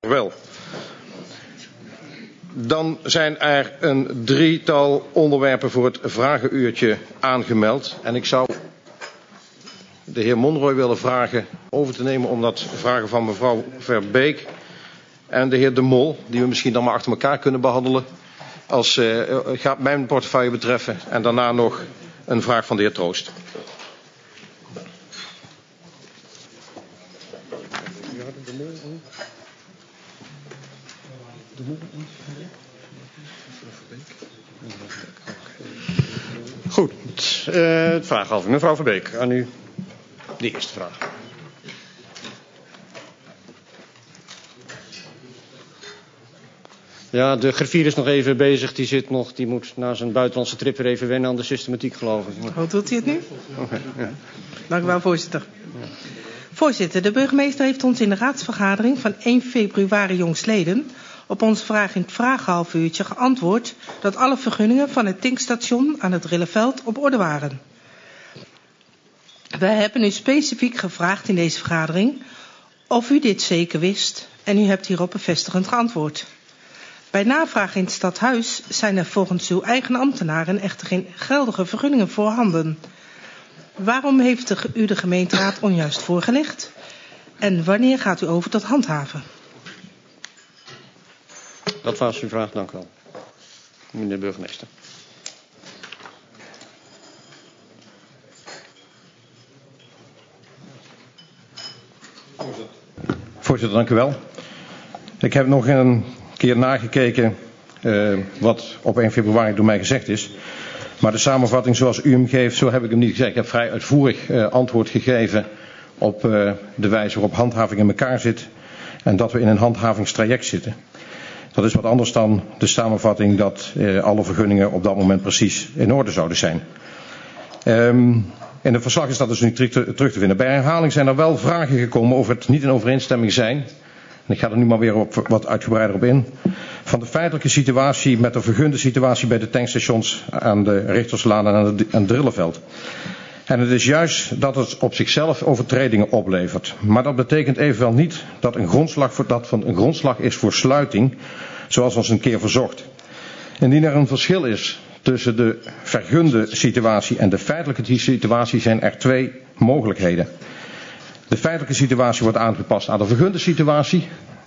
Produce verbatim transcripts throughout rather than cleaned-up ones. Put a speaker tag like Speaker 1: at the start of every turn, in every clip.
Speaker 1: Wel. Dan zijn er een drietal onderwerpen voor het vragenuurtje aangemeld. En ik zou de heer Monroy willen vragen over te nemen om dat vragen van mevrouw Verbeek en de heer De Mol, die we misschien dan maar achter elkaar kunnen behandelen, als uh, gaat mijn portefeuille betreffen. En daarna nog een vraag van de heer Troost.
Speaker 2: Goed, uh, het vraaghalving. Mevrouw Verbeek, aan u de eerste vraag. Ja, de griffier is nog even bezig. Die zit nog, die moet na zijn buitenlandse trip weer even wennen aan de systematiek, geloof ik.
Speaker 3: Hoe doet hij het nu?
Speaker 2: Okay, ja.
Speaker 3: Dank u wel, voorzitter. Ja. Voorzitter, de burgemeester heeft ons in de raadsvergadering van één februari jongstleden op onze vraag in het vragenhalfuurtje geantwoord dat alle vergunningen van het tankstation aan het Rilleveld op orde waren. Wij hebben u specifiek gevraagd in deze vergadering of u dit zeker wist en u hebt hierop bevestigend geantwoord. Bij navraag in het stadhuis zijn er volgens uw eigen ambtenaren echter geen geldige vergunningen voorhanden. Waarom heeft de, u de gemeenteraad onjuist voorgelegd? En wanneer gaat u over tot handhaven?
Speaker 2: Dat was uw vraag, dank u wel. Meneer de burgemeester.
Speaker 1: Voorzitter, dank u wel. Ik heb nog een keer nagekeken uh, wat op één februari door mij gezegd is. Maar de samenvatting zoals u hem geeft, zo heb ik hem niet gezegd. Ik heb vrij uitvoerig uh, antwoord gegeven op uh, de wijze waarop handhaving in elkaar zit. En dat we in een handhavingstraject zitten. Dat is wat anders dan de samenvatting dat uh, alle vergunningen op dat moment precies in orde zouden zijn. Um, in het verslag is dat dus niet terug te, terug te vinden. Bij herhaling zijn er wel vragen gekomen over het niet in overeenstemming zijn. En ik ga er nu maar weer op, wat uitgebreider op in. Van de feitelijke situatie met de vergunde situatie bij de tankstations aan de Richterslaan en aan het Drilleveld. En het is juist dat het op zichzelf overtredingen oplevert. Maar dat betekent evenwel niet dat een grondslag, voor, dat van een grondslag is voor sluiting, zoals ons een keer verzocht. Indien er een verschil is tussen de vergunde situatie en de feitelijke situatie, zijn er twee mogelijkheden. De feitelijke situatie wordt aangepast aan de vergunde situatie,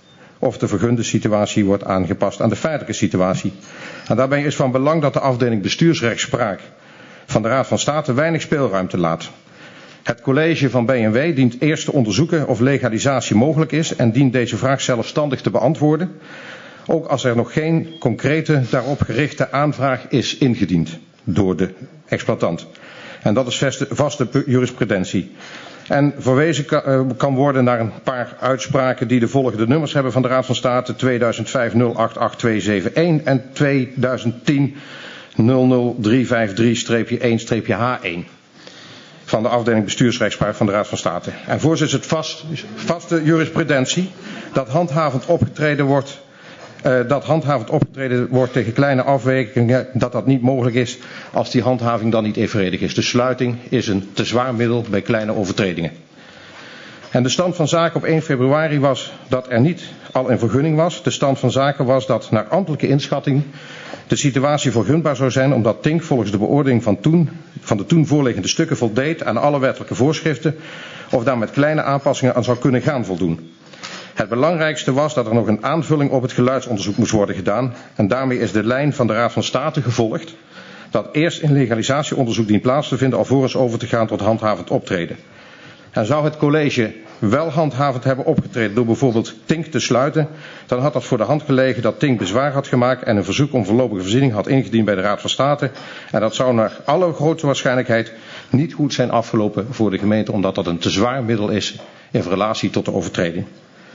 Speaker 1: of de vergunde situatie wordt aangepast aan de feitelijke situatie. En daarbij is van belang dat de afdeling bestuursrechtspraak van de Raad van State weinig speelruimte laat. Het college van B en W dient eerst te onderzoeken of legalisatie mogelijk is en dient deze vraag zelfstandig te beantwoorden, ook als er nog geen concrete daarop gerichte aanvraag is ingediend door de exploitant. En dat is vaste, vaste jurisprudentie. En verwezen kan worden naar een paar uitspraken die de volgende nummers hebben van de Raad van State: tweeduizend vijf nul acht acht twee zeven één en tweeduizend tien nul nul drie vijf drie één H één van de afdeling bestuursrechtspraak van de Raad van State. En voorts is het vast, vaste jurisprudentie dat handhavend opgetreden wordt, uh, dat handhavend opgetreden wordt tegen kleine afwijkingen, dat dat niet mogelijk is als die handhaving dan niet evenredig is. De sluiting is een te zwaar middel bij kleine overtredingen. En de stand van zaken op één februari was dat er niet al een vergunning was. De stand van zaken was dat naar ambtelijke inschatting de situatie vergunbaar zou zijn, omdat Tink volgens de beoordeling van, toen, van de toen voorliggende stukken voldeed aan alle wettelijke voorschriften, of daar met kleine aanpassingen aan zou kunnen gaan voldoen. Het belangrijkste was dat er nog een aanvulling op het geluidsonderzoek moest worden gedaan, en daarmee is de lijn van de Raad van State gevolgd dat eerst een legalisatieonderzoek dient plaats te vinden alvorens over te gaan tot handhavend optreden. En zou het college wel handhavend hebben opgetreden door bijvoorbeeld Tink te sluiten, dan had dat voor de hand gelegen dat Tink bezwaar had gemaakt en een verzoek om voorlopige voorziening had ingediend bij de Raad van State. En dat zou naar alle grote waarschijnlijkheid niet goed zijn afgelopen voor de gemeente, omdat dat een te zwaar middel is in relatie tot de overtreding.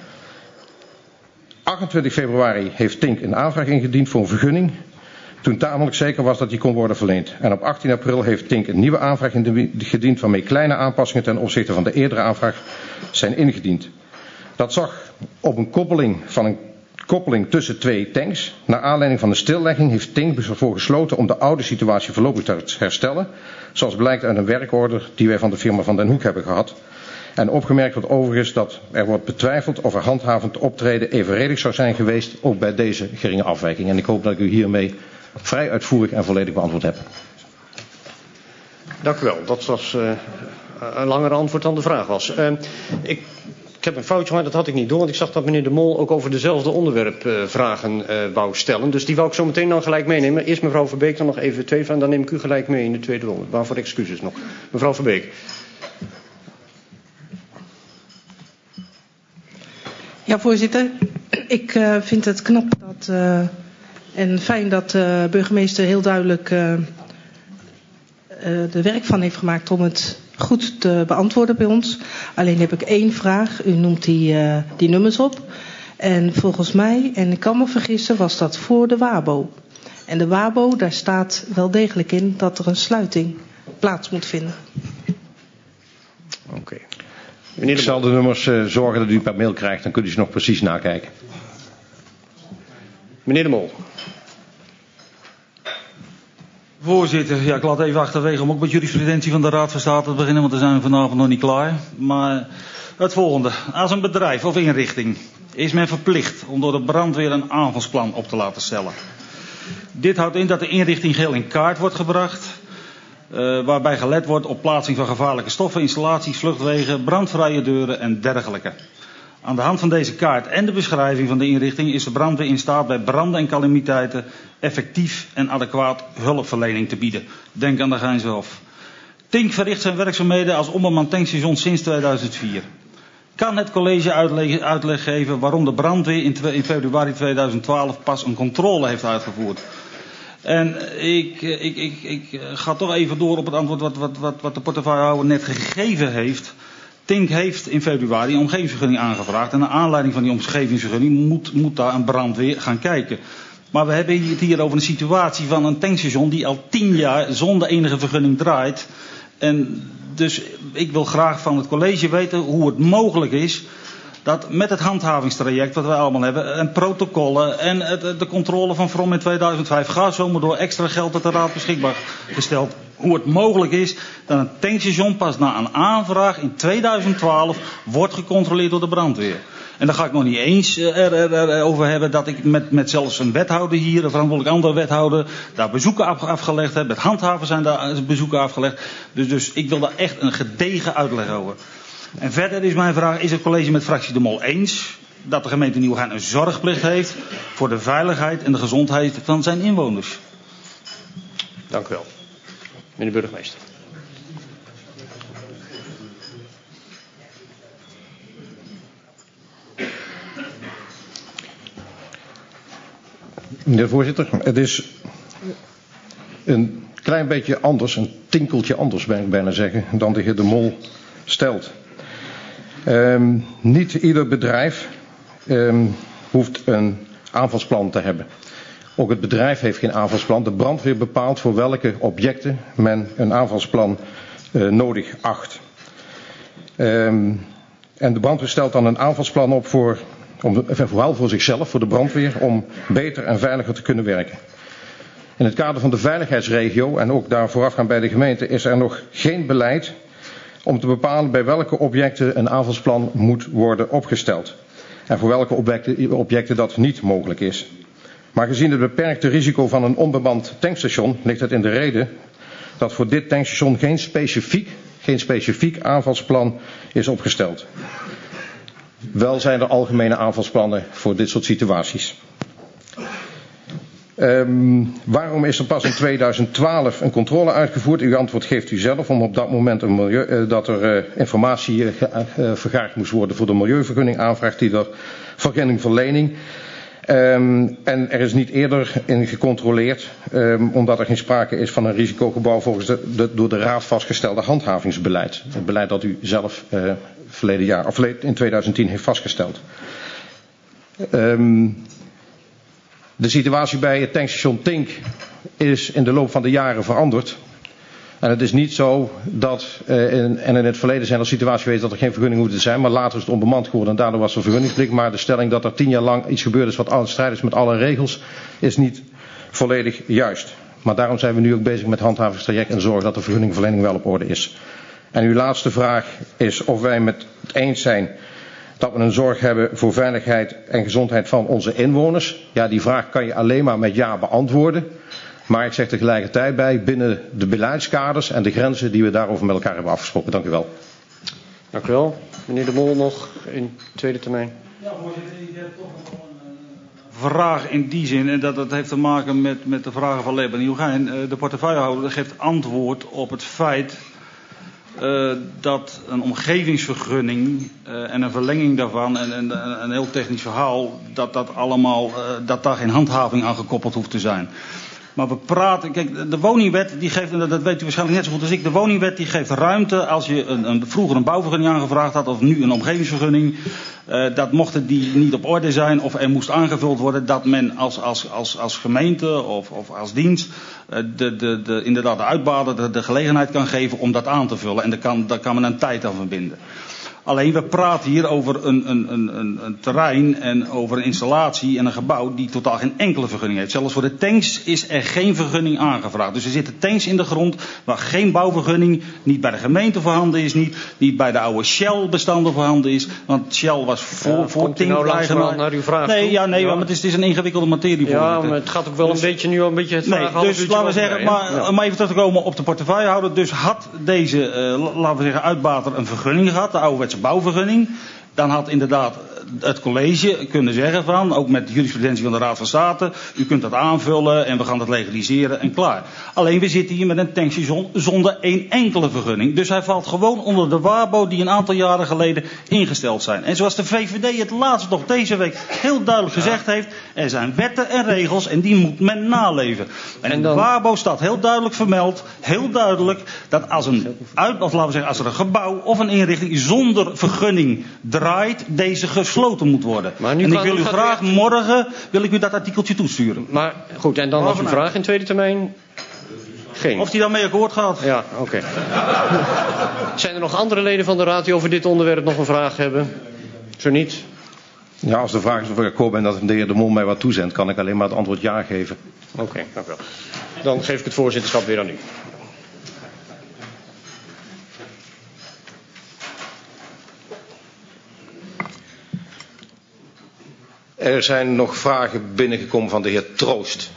Speaker 1: achtentwintig februari heeft Tink een aanvraag ingediend voor een vergunning, toen tamelijk zeker was dat die kon worden verleend. En op achttien april heeft Tink een nieuwe aanvraag ingediend waarmee kleine aanpassingen ten opzichte van de eerdere aanvraag zijn ingediend. Dat zag op een koppeling van een koppeling tussen twee tanks. Naar aanleiding van de stillegging heeft Tink ervoor gesloten om de oude situatie voorlopig te herstellen, zoals blijkt uit een werkorder die wij van de firma Van den Hoek hebben gehad. En opgemerkt wordt overigens dat er wordt betwijfeld of er handhavend optreden evenredig zou zijn geweest, ook bij deze geringe afwijking. En ik hoop dat ik u hiermee vrij uitvoerig en volledig beantwoord heb.
Speaker 2: Dank u wel. Dat was uh, een langer antwoord dan de vraag was. Uh, ik, ik heb een foutje gemaakt, dat had ik niet door. Want ik zag dat meneer De Mol ook over dezelfde onderwerp uh, vragen uh, wou stellen. Dus die wou ik zo meteen dan gelijk meenemen. Eerst mevrouw Verbeek, dan nog even twee vragen. Dan neem ik u gelijk mee in de tweede ronde. Waarvoor excuses nog. Mevrouw Verbeek.
Speaker 3: Ja, voorzitter. Ik uh, vind het knap dat, uh, en fijn dat de uh, burgemeester heel duidelijk uh, uh, de werk van heeft gemaakt om het goed te beantwoorden bij ons. Alleen heb ik één vraag. U noemt die, uh, die nummers op. En volgens mij, en ik kan me vergissen, was dat voor de WABO. En de WABO, daar staat wel degelijk in dat er een sluiting plaats moet vinden.
Speaker 2: Oké. Okay.
Speaker 1: Ik zal de nummers uh, zorgen dat u per mail krijgt, dan kunt u ze nog precies nakijken.
Speaker 2: Meneer De Mol.
Speaker 4: Voorzitter, ja, ik laat even achterwege om ook met jurisprudentie van de Raad van State te beginnen, want daar zijn we vanavond nog niet klaar. Maar het volgende. Als een bedrijf of inrichting is men verplicht om door de brandweer een aanvalsplan op te laten stellen. Dit houdt in dat de inrichting geheel in kaart wordt gebracht. Uh, waarbij gelet wordt op plaatsing van gevaarlijke stoffen, installaties, vluchtwegen, brandvrije deuren en dergelijke. Aan de hand van deze kaart en de beschrijving van de inrichting is de brandweer in staat bij branden en calamiteiten effectief en adequaat hulpverlening te bieden. Denk aan de Geinshof. Tink verricht zijn werkzaamheden als onbemand tankstation sinds tweeduizend vier. Kan het college uitleg, uitleg geven waarom de brandweer in, in februari tweeduizend twaalf pas een controle heeft uitgevoerd? En ik, ik, ik, ik ga toch even door op het antwoord wat, wat, wat, wat de portefeuillehouder net gegeven heeft. Tink heeft in februari een omgevingsvergunning aangevraagd. En naar aanleiding van die omgevingsvergunning moet, moet daar een brandweer gaan kijken. Maar we hebben het hier over een situatie van een tankstation die al tien jaar zonder enige vergunning draait. En dus ik wil graag van het college weten hoe het mogelijk is dat met het handhavingstraject wat wij allemaal hebben, en protocollen en het, de controle van Vrom in tweeduizend vijf, ga zomaar door, extra geld uit de raad beschikbaar gesteld. Hoe het mogelijk is dat een tankstation pas na een aanvraag in tweeduizend twaalf wordt gecontroleerd door de brandweer. En dan ga ik nog niet eens er, er, er over hebben dat ik met, met zelfs een wethouder hier, een verantwoordelijk andere wethouder, daar bezoeken af, afgelegd heb. Met handhaven zijn daar bezoeken afgelegd. Dus, dus ik wil daar echt een gedegen uitleg over. En verder is mijn vraag, is het college met fractie De Mol eens dat de gemeente Nieuwegein een zorgplicht heeft voor de veiligheid en de gezondheid van zijn inwoners?
Speaker 2: Dank u wel. Meneer de burgemeester.
Speaker 1: Meneer de voorzitter, het is een klein beetje anders, een tinkeltje anders ben ik bijna zeggen, dan de heer De Mol stelt. Um, niet ieder bedrijf um, hoeft een aanvalsplan te hebben. Ook het bedrijf heeft geen aanvalsplan. De brandweer bepaalt voor welke objecten men een aanvalsplan uh, nodig acht. Um, en de brandweer stelt dan een aanvalsplan op voor, om, vooral voor zichzelf, voor de brandweer, om beter en veiliger te kunnen werken. In het kader van de veiligheidsregio en ook daar voorafgaand bij de gemeente is er nog geen beleid om te bepalen bij welke objecten een aanvalsplan moet worden opgesteld. En voor welke objecten, objecten dat niet mogelijk is. Maar gezien het beperkte risico van een onbemand tankstation ligt het in de reden dat voor dit tankstation geen specifiek, geen specifiek aanvalsplan is opgesteld. Wel zijn er algemene aanvalsplannen voor dit soort situaties. Um, waarom is er pas in tweeduizend twaalf een controle uitgevoerd? Uw antwoord geeft u zelf, om op dat moment een milieu, uh, dat er uh, informatie uh, uh, vergaard moest worden voor de milieuvergunning aanvraagt die er vergunningverlening. Um, en er is niet eerder in gecontroleerd, um, omdat er geen sprake is van een risicogebouw volgens de, de door de Raad vastgestelde handhavingsbeleid. Het beleid dat u zelf uh, verleden jaar, of in tweeduizend tien heeft vastgesteld. Um, De situatie bij het tankstation Tink is in de loop van de jaren veranderd. En het is niet zo dat, uh, in, en in het verleden zijn er situaties geweest dat er geen vergunning hoefde te zijn, maar later is het onbemand geworden en daardoor was er vergunningsplicht. Maar de stelling dat er tien jaar lang iets gebeurd is wat in strijd is met alle regels, is niet volledig juist. Maar daarom zijn we nu ook bezig met het handhavingstraject en zorgen dat de vergunningverlening wel op orde is. En uw laatste vraag is of wij met het eens zijn dat we een zorg hebben voor veiligheid en gezondheid van onze inwoners. Ja, die vraag kan je alleen maar met ja beantwoorden. Maar ik zeg tegelijkertijd bij, binnen de beleidskaders en de grenzen die we daarover met elkaar hebben afgesproken. Dank u wel.
Speaker 2: Dank u wel. Meneer De Mol nog in tweede termijn.
Speaker 4: Ja, voorzitter, ik heb toch nog een vraag in die zin. En dat, dat heeft te maken met, met de vragen van Leben Nieuwgein. De portefeuillehouder geeft antwoord op het feit uh, dat een omgevingsvergunning uh, en een verlenging daarvan en, en, en een heel technisch verhaal, dat dat allemaal, uh, dat daar geen handhaving aan gekoppeld hoeft te zijn. Maar we praten, kijk, de woningwet die geeft, en dat weet u waarschijnlijk net zo goed als ik, de woningwet die geeft ruimte als je een, een, vroeger een bouwvergunning aangevraagd had of nu een omgevingsvergunning. Uh, dat mochten die niet op orde zijn of er moest aangevuld worden dat men als, als, als, als gemeente of, of als dienst uh, de, de, de, inderdaad de uitbader de, de gelegenheid kan geven om dat aan te vullen. En daar kan, daar kan men een tijd aan verbinden. Alleen we praten hier over een, een, een, een terrein en over een installatie en een gebouw die totaal geen enkele vergunning heeft. Zelfs voor de tanks is er geen vergunning aangevraagd. Dus er zitten tanks in de grond waar geen bouwvergunning, niet bij de gemeente voorhanden is, niet, niet bij de oude Shell bestanden voorhanden is. Want Shell was voor, ja, voor
Speaker 2: Tink nou eigenaar naar uw vraag
Speaker 4: Nee,
Speaker 2: toe?
Speaker 4: ja, nee,
Speaker 2: ja.
Speaker 4: maar het is, het is een ingewikkelde materie.
Speaker 2: Ja, maar het gaat ook wel dus, een beetje nu al een beetje het vragen.
Speaker 4: Nee, dus laten we zeggen, maar,
Speaker 2: ja.
Speaker 4: maar even terug te komen op de portefeuillehouder. Dus had deze, uh, laten we zeggen, uitbater een vergunning gehad, de ouderwetse bouwvergunning, dan had inderdaad het college kunnen zeggen van, ook met de jurisprudentie van de Raad van State, u kunt dat aanvullen en we gaan dat legaliseren en klaar. Alleen we zitten hier met een tankstation zonder één enkele vergunning. Dus hij valt gewoon onder de WABO die een aantal jaren geleden ingesteld zijn. En zoals de V V D het laatst nog deze week heel duidelijk ja. gezegd heeft, er zijn wetten en regels en die moet men naleven. En, en in dan... de WABO staat heel duidelijk vermeld, heel duidelijk, dat als een uit, of laten we zeggen, als er een gebouw of een inrichting zonder vergunning draait, deze gesloten moet worden. Maar nu en ik wil u graag u... morgen wil ik u dat artikeltje toesturen.
Speaker 2: Maar goed, en dan was uw vraag in tweede termijn geen.
Speaker 4: Of die dan mee akkoord gaat.
Speaker 2: Ja, oké. Okay. Zijn er nog andere leden van de Raad die over dit onderwerp nog een vraag hebben? Zo niet.
Speaker 1: Ja, als de vraag is of ik akkoord ben dat de heer De Mol mij wat toezendt, kan ik alleen maar het antwoord ja geven.
Speaker 2: Oké, okay, dank u wel. Dan geef ik het voorzitterschap weer aan u.
Speaker 1: Er zijn nog vragen binnengekomen van de heer Troost.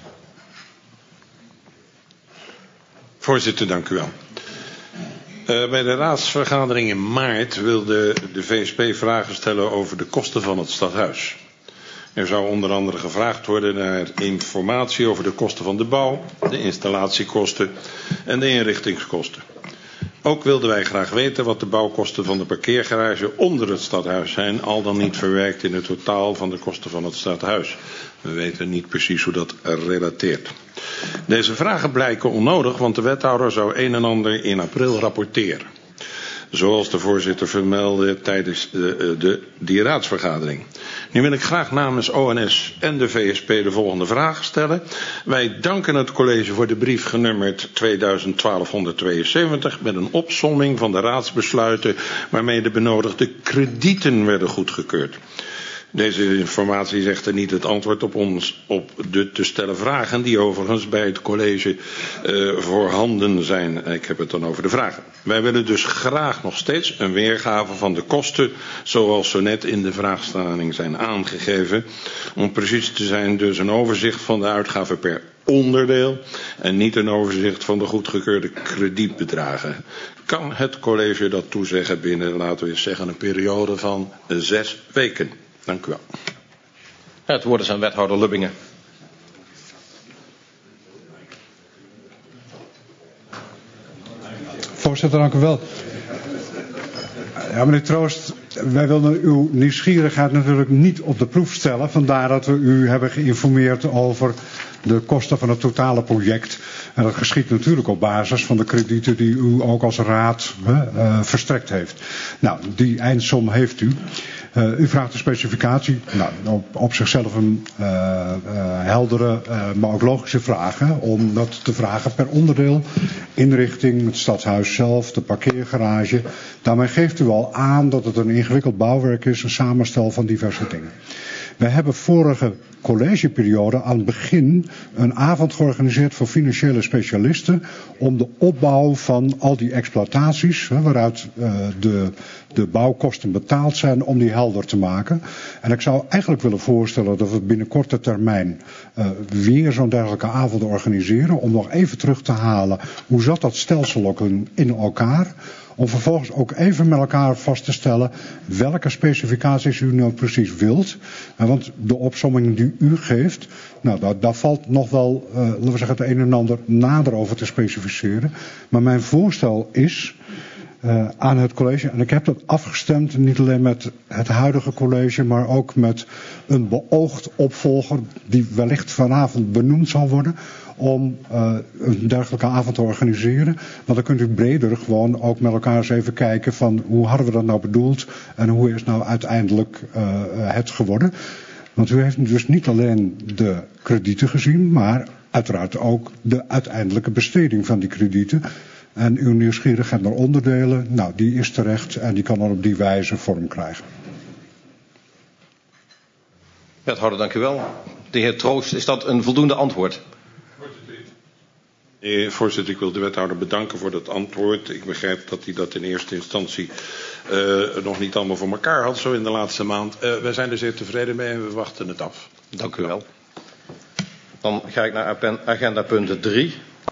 Speaker 5: Voorzitter, dank u wel. Uh, bij de raadsvergadering in maart wilde de V S P vragen stellen over de kosten van het stadhuis. Er zou onder andere gevraagd worden naar informatie over de kosten van de bouw, de installatiekosten en de inrichtingskosten. Ook wilden wij graag weten wat de bouwkosten van de parkeergarage onder het stadhuis zijn, al dan niet verwerkt in het totaal van de kosten van het stadhuis. We weten niet precies hoe dat relateert. Deze vragen blijken onnodig, want de wethouder zou een en ander in april rapporteren. Zoals de voorzitter vermeldde tijdens de, de, die raadsvergadering. Nu wil ik graag namens O N S en de V S P de volgende vraag stellen. Wij danken het college voor de brief genummerd tweeduizend twaalf honderdtweeënzeventig met een opsomming van de raadsbesluiten waarmee de benodigde kredieten werden goedgekeurd. Deze informatie zegt er niet het antwoord op ons op de te stellen vragen die overigens bij het college uh, voorhanden zijn. Ik heb het dan over de vragen. Wij willen dus graag nog steeds een weergave van de kosten zoals zo net in de vraagstelling zijn aangegeven. Om precies te zijn dus een overzicht van de uitgaven per onderdeel en niet een overzicht van de goedgekeurde kredietbedragen. Kan het college dat toezeggen binnen, laten we eens zeggen, een periode van zes weken? Dank u wel.
Speaker 1: Het woord is aan wethouder Lubbingen.
Speaker 6: Voorzitter, dank u wel. Ja, meneer Troost, wij willen uw nieuwsgierigheid natuurlijk niet op de proef stellen. Vandaar dat we u hebben geïnformeerd over de kosten van het totale project. En dat geschiet natuurlijk op basis van de kredieten die u ook als raad uh, verstrekt heeft. Nou, die eindsom heeft u. Uh, u vraagt de specificatie. Nou, op, op zichzelf een uh, uh, heldere, uh, maar ook logische vraag. Hè, om dat te vragen per onderdeel. Inrichting, het stadhuis zelf, de parkeergarage. Daarmee geeft u al aan dat het een ingewikkeld bouwwerk is. Een samenstel van diverse dingen. We hebben vorige collegeperiode aan het begin een avond georganiseerd voor financiële specialisten om de opbouw van al die exploitaties, hè, waaruit uh, de, de bouwkosten betaald zijn, om die helder te maken. En ik zou eigenlijk willen voorstellen dat we binnen korte termijn uh, weer zo'n dergelijke avond organiseren, om nog even terug te halen hoe zat dat stelsel ook in, in elkaar. Om vervolgens ook even met elkaar vast te stellen welke specificaties u nou precies wilt. Want de opsomming die u geeft, nou, daar, daar valt nog wel, uh, laten we zeggen, het een en ander nader over te specificeren. Maar mijn voorstel is uh, aan het college, en ik heb dat afgestemd niet alleen met het huidige college, maar ook met een beoogd opvolger die wellicht vanavond benoemd zal worden, om uh, een dergelijke avond te organiseren. Want dan kunt u breder gewoon ook met elkaar eens even kijken van hoe hadden we dat nou bedoeld en hoe is nou uiteindelijk uh, het geworden. Want u heeft dus niet alleen de kredieten gezien, maar uiteraard ook de uiteindelijke besteding van die kredieten. En uw nieuwsgierigheid naar onderdelen, nou die is terecht en die kan dan op die wijze vorm krijgen.
Speaker 1: Wethouder, dank u wel. De heer Troost, is dat een voldoende antwoord?
Speaker 5: Eh, voorzitter, ik wil de wethouder bedanken voor dat antwoord. Ik begrijp dat hij dat in eerste instantie uh, nog niet allemaal voor elkaar had, zo in de laatste maand. Uh, wij zijn er zeer tevreden mee en we wachten het af.
Speaker 1: Dank u wel. Dan ga ik naar agenda punt drie.